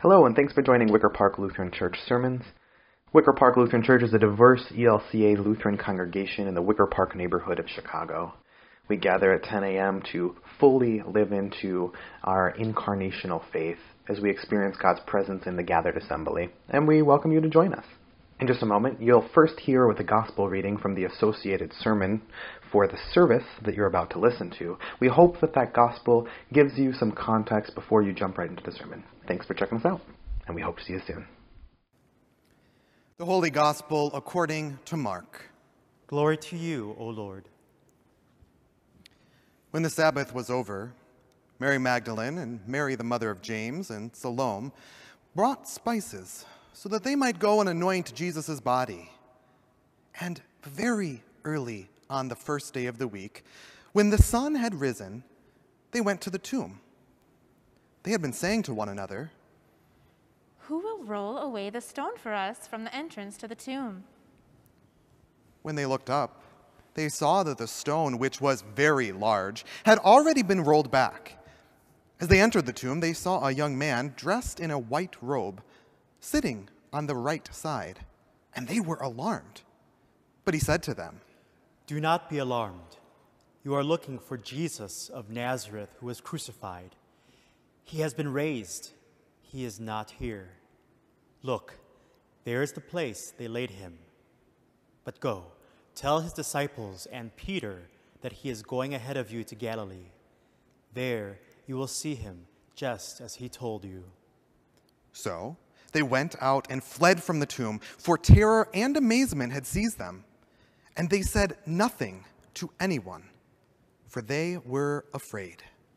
Hello, and thanks for joining Wicker Park Lutheran Church Sermons. Wicker Park Lutheran Church is a diverse ELCA Lutheran congregation in the Wicker Park neighborhood of Chicago. We gather at 10 a.m. to fully live into our incarnational faith as we experience God's presence in the gathered assembly, and we welcome you to join us. In just a moment, you'll first hear with a gospel reading from the associated sermon for the service that you're about to listen to. We hope that gospel gives you some context before you jump right into the sermon. Thanks for checking us out, and we hope to see you soon. The Holy Gospel according to Mark. Glory to you, O Lord. When the Sabbath was over, Mary Magdalene and Mary the mother of James and Salome brought spices so that they might go and anoint Jesus' body. And very early on the first day of the week, when the sun had risen, they went to the tomb. They had been saying to one another, "Who will roll away the stone for us from the entrance to the tomb?" When they looked up, they saw that the stone, which was very large, had already been rolled back. As they entered the tomb, they saw a young man dressed in a white robe, sitting on the right side, and they were alarmed. But he said to them, Do not be alarmed. You are looking for Jesus of Nazareth who was crucified. He has been raised. He is not here. Look, there is the place they laid him. But go, tell his disciples and Peter that he is going ahead of you to Galilee. There you will see him just as he told you. So they went out and fled from the tomb, for terror and amazement had seized them. And they said nothing to anyone, for they were afraid.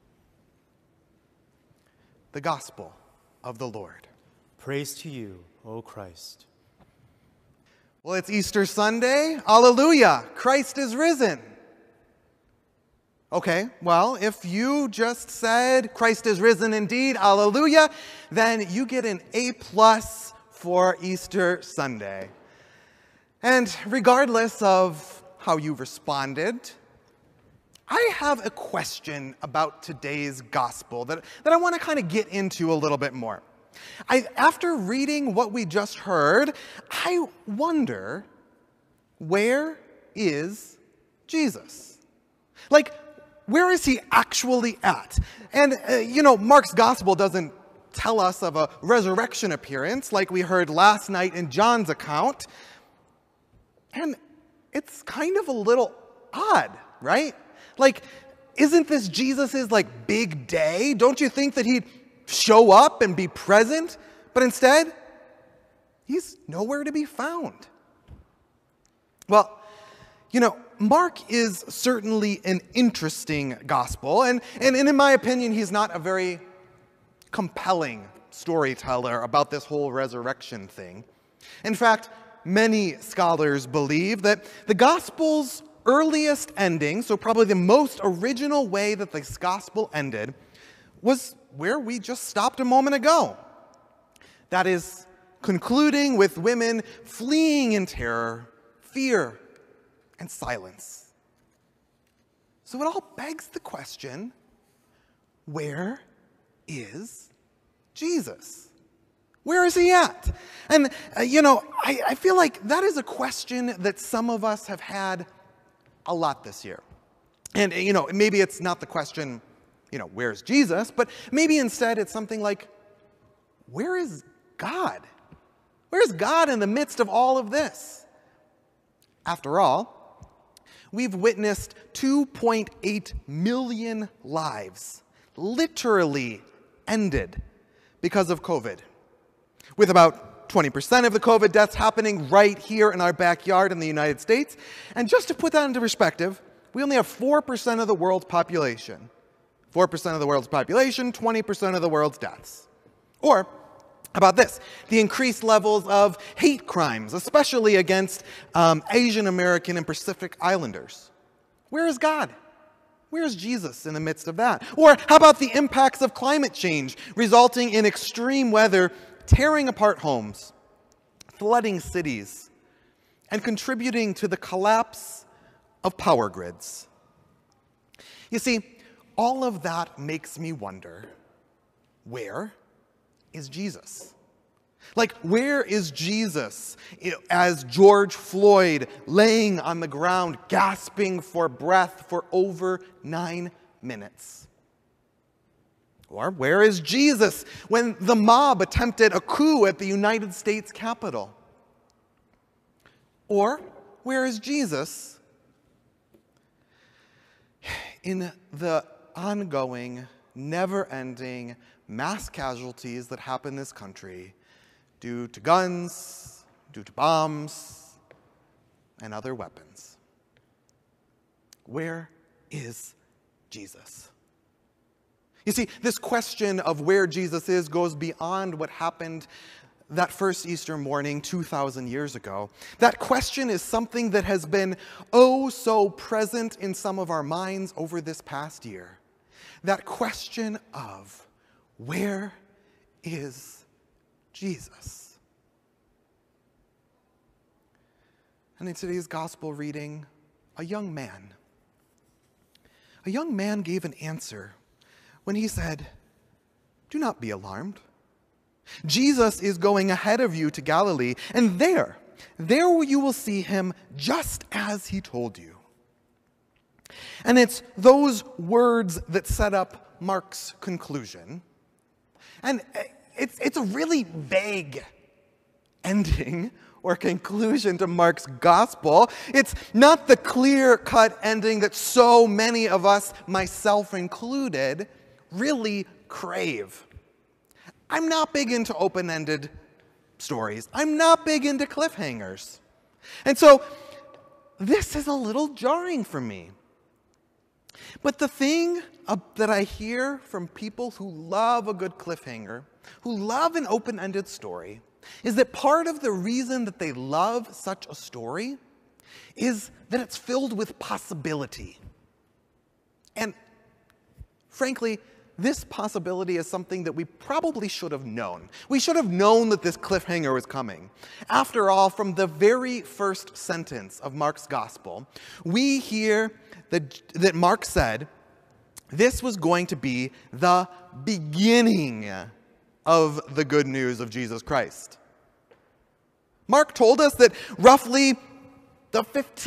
The Gospel of the Lord. Praise to you, O Christ. Well, it's Easter Sunday. Alleluia! Christ is risen. Okay, well, if you just said Christ is risen indeed, alleluia, then you get an A+ for Easter Sunday. And regardless of how you responded, I have a question about today's gospel that I want to kind of get into a little bit more. After reading what we just heard, I wonder, where is Jesus? Like, where is he actually at? And, Mark's gospel doesn't tell us of a resurrection appearance like we heard last night in John's account. And it's kind of a little odd, right? Like, isn't this Jesus's big day? Don't you think that he'd show up and be present? But instead, he's nowhere to be found. Well, Mark is certainly an interesting gospel, and in my opinion, he's not a very compelling storyteller about this whole resurrection thing. In fact, many scholars believe that the gospel's earliest ending, so probably the most original way that this gospel ended, was where we just stopped a moment ago. That is, concluding with women fleeing in terror, fear, and silence. So it all begs the question, where is Jesus? Where is he at? And, I feel like that is a question that some of us have had a lot this year. And, maybe it's not the question, where's Jesus? But maybe instead it's something like, where is God? Where's God in the midst of all of this? After all, we've witnessed 2.8 million lives literally ended because of COVID, with about 20% of the COVID deaths happening right here in our backyard in the United States. And just to put that into perspective, we only have 4% of the world's population. 4% of the world's population, 20% of the world's deaths. Or, how about this? The increased levels of hate crimes, especially against Asian American and Pacific Islanders. Where is God? Where is Jesus in the midst of that? Or how about the impacts of climate change, resulting in extreme weather, tearing apart homes, flooding cities, and contributing to the collapse of power grids? You see, all of that makes me wonder, where is Jesus? Like, where is Jesus as George Floyd laying on the ground, gasping for breath for over 9 minutes? Or where is Jesus when the mob attempted a coup at the United States Capitol? Or where is Jesus in the ongoing, never-ending mass casualties that happen in this country due to guns, due to bombs, and other weapons? Where is Jesus? You see, this question of where Jesus is goes beyond what happened that first Easter morning 2,000 years ago. That question is something that has been oh so present in some of our minds over this past year. That question of where is Jesus? And in today's gospel reading, a young man gave an answer when he said, "Do not be alarmed. Jesus is going ahead of you to Galilee, and there you will see him just as he told you." And it's those words that set up Mark's conclusion. And it's a really vague ending or conclusion to Mark's gospel. It's not the clear-cut ending that so many of us, myself included, really crave. I'm not big into open-ended stories. I'm not big into cliffhangers. And so this is a little jarring for me. But the thing that I hear from people who love a good cliffhanger, who love an open-ended story, is that part of the reason that they love such a story is that it's filled with possibility. And frankly, this possibility is something that we probably should have known. We should have known that this cliffhanger was coming. After all, from the very first sentence of Mark's gospel, we hear that Mark said this was going to be the beginning of the good news of Jesus Christ. Mark told us that roughly the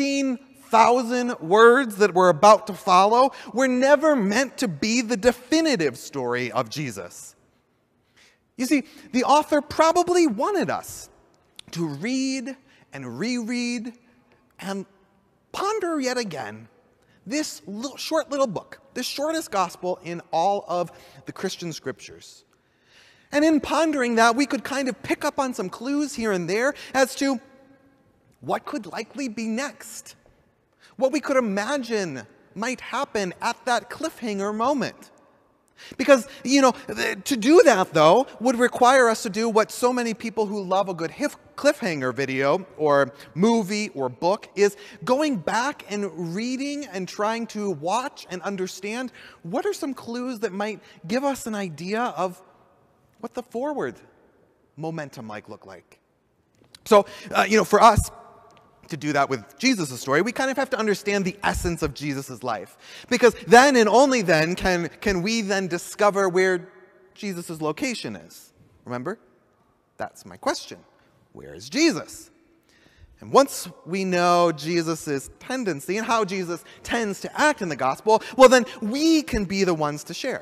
15,000 words that we're about to follow were never meant to be the definitive story of Jesus. You see, the author probably wanted us to read and reread and ponder yet again this short little book, the shortest gospel in all of the Christian scriptures. And in pondering that, we could kind of pick up on some clues here and there as to what could likely be next, what we could imagine might happen at that cliffhanger moment. Because, to do that, though, would require us to do what so many people who love a good cliffhanger video or movie or book is going back and reading and trying to watch and understand what are some clues that might give us an idea of what the forward momentum might look like. So, for us, to do that with Jesus' story, we kind of have to understand the essence of Jesus' life. Because then and only then can we then discover where Jesus' location is. Remember? That's my question. Where is Jesus? And once we know Jesus' tendency and how Jesus tends to act in the gospel, well then we can be the ones to share.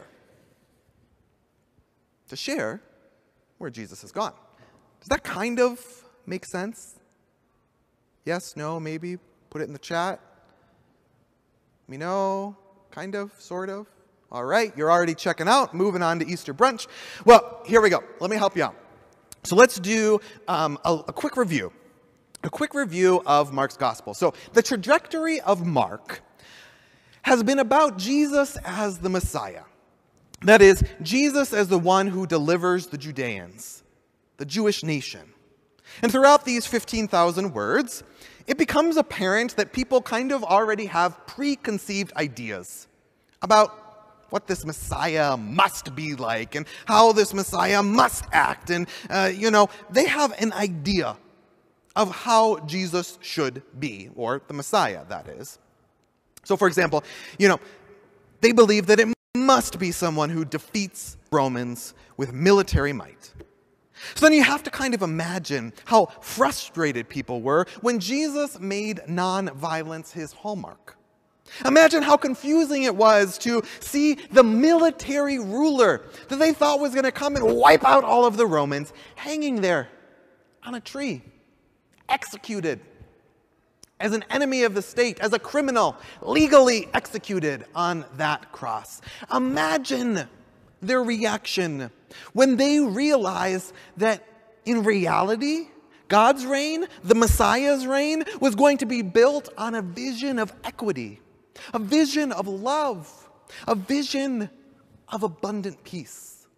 To share where Jesus has gone. Does that kind of make sense? Yes, no, maybe? Put it in the chat. Let me know. Kind of, sort of. All right, you're already checking out. Moving on to Easter brunch. Well, here we go. Let me help you out. So let's do a quick review. A quick review of Mark's gospel. So the trajectory of Mark has been about Jesus as the Messiah. That is, Jesus as the one who delivers the Judeans, the Jewish nation. And throughout these 15,000 words, it becomes apparent that people kind of already have preconceived ideas about what this Messiah must be like and how this Messiah must act. And, they have an idea of how Jesus should be, or the Messiah, that is. So, for example, they believe that it must be someone who defeats Romans with military might. So then you have to kind of imagine how frustrated people were when Jesus made nonviolence his hallmark. Imagine how confusing it was to see the military ruler that they thought was going to come and wipe out all of the Romans hanging there on a tree, executed as an enemy of the state, as a criminal, legally executed on that cross. Imagine their reaction when they realized that in reality, God's reign, the Messiah's reign, was going to be built on a vision of equity, a vision of love, a vision of abundant peace.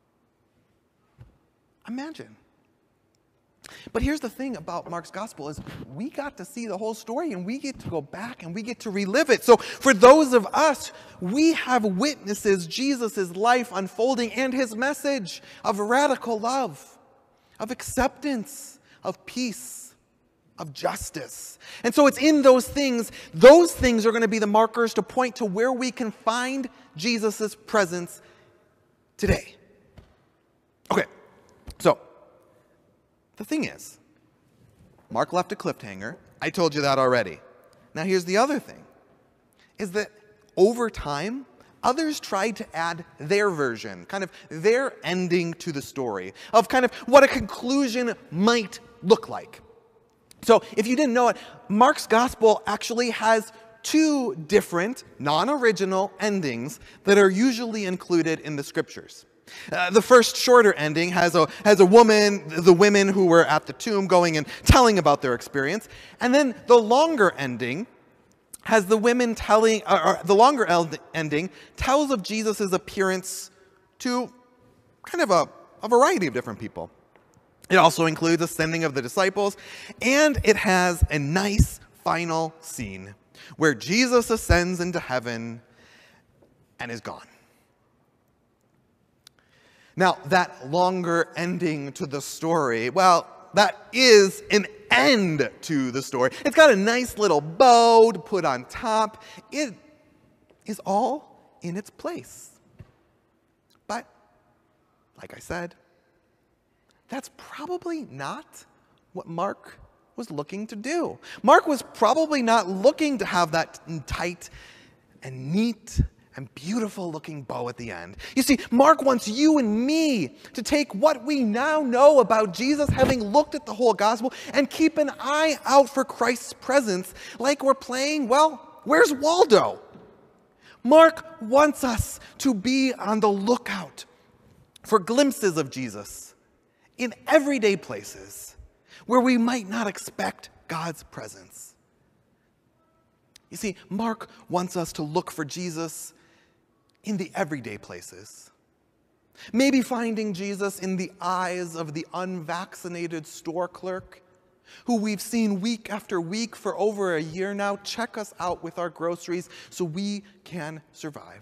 Imagine. But here's the thing about Mark's gospel is we got to see the whole story and we get to go back and we get to relive it. So for those of us, we have witnesses Jesus' life unfolding and his message of radical love, of acceptance, of peace, of justice. And so it's in those things are going to be the markers to point to where we can find Jesus' presence today. Okay, so the thing is, Mark left a cliffhanger. I told you that already. Now here's the other thing, is that over time, others tried to add their version, kind of their ending to the story, of kind of what a conclusion might look like. So if you didn't know it, Mark's gospel actually has two different, non-original endings that are usually included in the scriptures. The first shorter ending has a woman, the women who were at the tomb going and telling about their experience. And then the longer ending has the women telling, or the longer ending tells of Jesus' appearance to kind of a variety of different people. It also includes the sending of the disciples, and it has a nice final scene where Jesus ascends into heaven and is gone. Now, that longer ending to the story, well, that is an end to the story. It's got a nice little bow to put on top. It is all in its place. But, like I said, that's probably not what Mark was looking to do. Mark was probably not looking to have that tight and neat and beautiful looking bow at the end. You see, Mark wants you and me to take what we now know about Jesus, having looked at the whole gospel, and keep an eye out for Christ's presence, like we're playing, well, where's Waldo? Mark wants us to be on the lookout for glimpses of Jesus in everyday places where we might not expect God's presence. You see, Mark wants us to look for Jesus in the everyday places. Maybe finding Jesus in the eyes of the unvaccinated store clerk who we've seen week after week for over a year now check us out with our groceries so we can survive.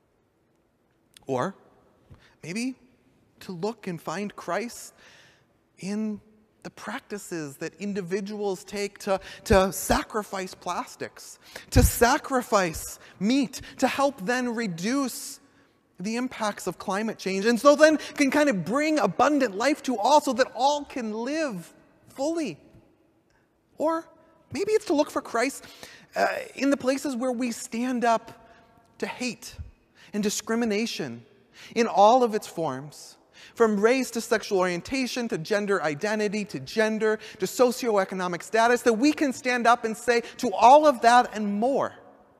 Or maybe to look and find Christ in the practices that individuals take to sacrifice plastics, to sacrifice meat, to help then reduce the impacts of climate change, and so then can kind of bring abundant life to all so that all can live fully. Or maybe it's to look for Christ in the places where we stand up to hate and discrimination in all of its forms. From race to sexual orientation, to gender identity, to gender, to socioeconomic status, that we can stand up and say to all of that and more,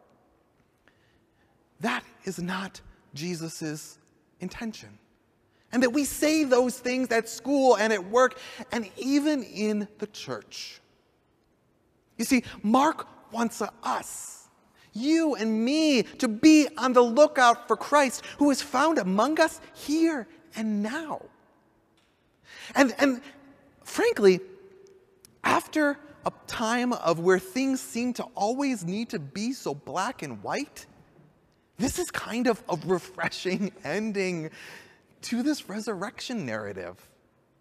that is not Jesus' intention. And that we say those things at school and at work and even in the church. You see, Mark wants us, you and me, to be on the lookout for Christ who is found among us here and now. And frankly, after a time of where things seem to always need to be so black and white, this is kind of a refreshing ending to this resurrection narrative.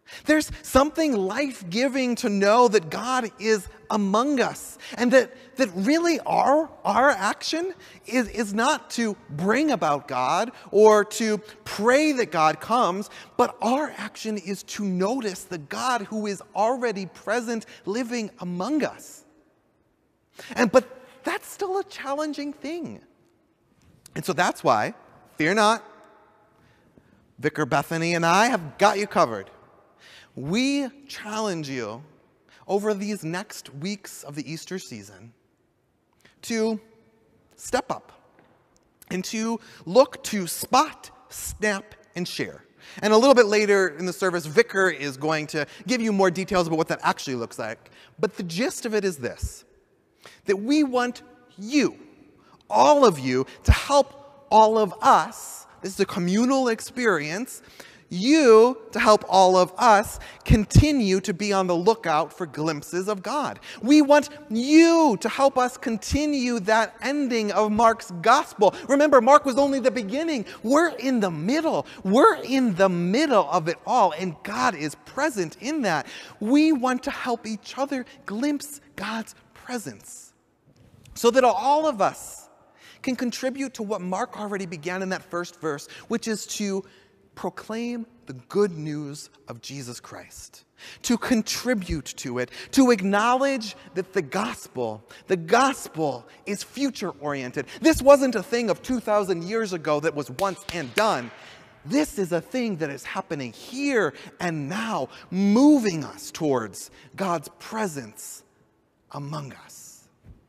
There's something life-giving to know that God is among us, and that really our action is not to bring about God or to pray that God comes, but our action is to notice the God who is already present, living among us. But that's still a challenging thing. And so that's why, fear not, Vicar Bethany and I have got you covered. We challenge you over these next weeks of the Easter season to step up and to look to spot, snap, and share. And a little bit later in the service, Vicar is going to give you more details about what that actually looks like. But the gist of it is this, that we want you, all of you, to help all of us. This is a communal experience. You to help all of us continue to be on the lookout for glimpses of God. We want you to help us continue that ending of Mark's gospel. Remember, Mark was only the beginning. We're in the middle. We're in the middle of it all, and God is present in that. We want to help each other glimpse God's presence so that all of us can contribute to what Mark already began in that first verse, which is to proclaim the good news of Jesus Christ, to contribute to it, to acknowledge that the gospel is future-oriented. This wasn't a thing of 2,000 years ago that was once and done. This is a thing that is happening here and now, moving us towards God's presence among us.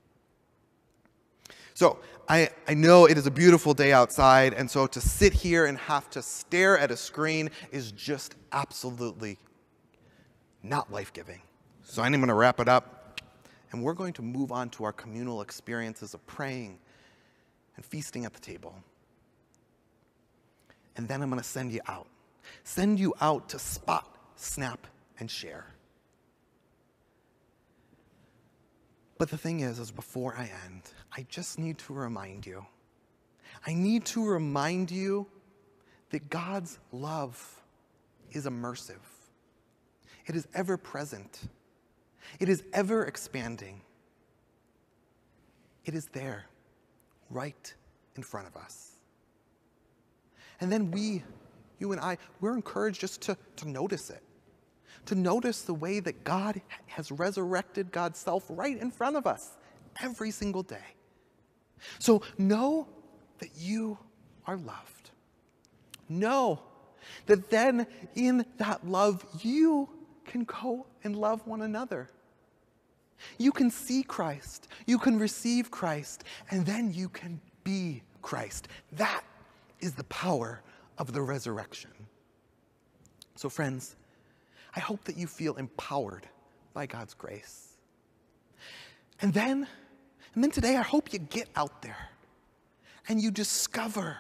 So, I know it is a beautiful day outside, and so to sit here and have to stare at a screen is just absolutely not life-giving. So I'm going to wrap it up, and we're going to move on to our communal experiences of praying and feasting at the table. And then I'm going to send you out to spot, snap, and share. But the thing is before I end, I just need to remind you. I need to remind you that God's love is immersive. It is ever present. It is ever expanding. It is there, right in front of us. And then you and I, we're encouraged just to notice it. To notice the way that God has resurrected God's self right in front of us every single day. So know that you are loved. Know that then in that love you can go and love one another. You can see Christ, you can receive Christ, and then you can be Christ. That is the power of the resurrection. So friends, I hope that you feel empowered by God's grace. And then today, I hope you get out there and you discover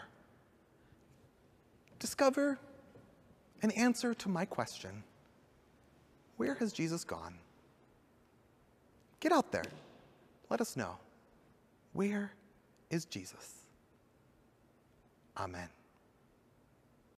an answer to my question. Where has Jesus gone? Get out there. Let us know. Where is Jesus? Amen.